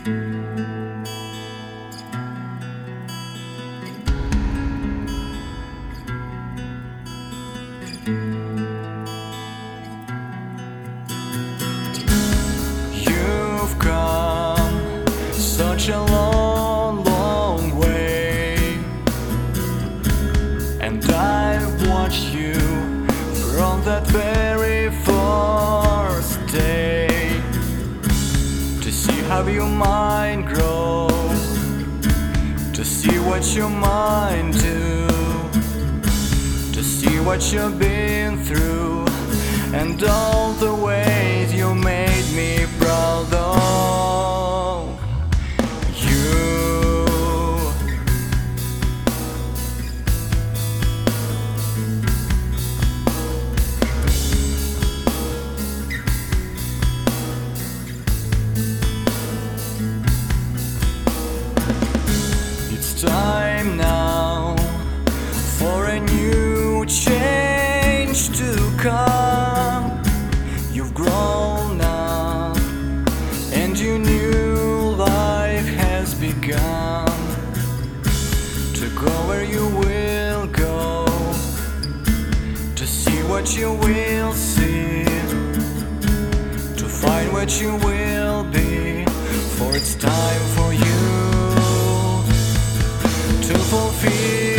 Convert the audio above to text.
You've come such a long, long way, and I've watched you from that very first day, to see how your mind grows, to see what your mind do, to see what you've been through, and all the ways you made me proud of you. It's time now for a new change to come. You've grown up and your new life has begun. To go where you will go, to see what you will see, to find what you will be. For it's time for you to fulfill